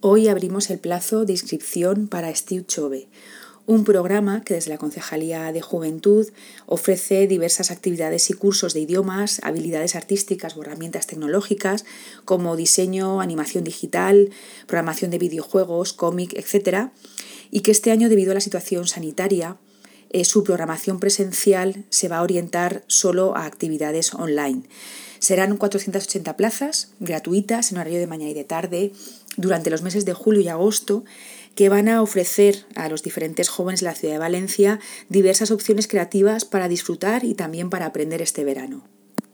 Hoy abrimos el plazo de inscripción para Estiu Chove, un programa que desde la Concejalía de Juventud ofrece diversas actividades y cursos de idiomas, habilidades artísticas o herramientas tecnológicas como diseño, animación digital, programación de videojuegos, cómic, etc. Y que este año, debido a la situación sanitaria, su programación presencial se va a orientar solo a actividades online. Serán 480 plazas gratuitas en horario de mañana y de tarde durante los meses de julio y agosto, que van a ofrecer a los diferentes jóvenes de la ciudad de Valencia diversas opciones creativas para disfrutar y también para aprender este verano.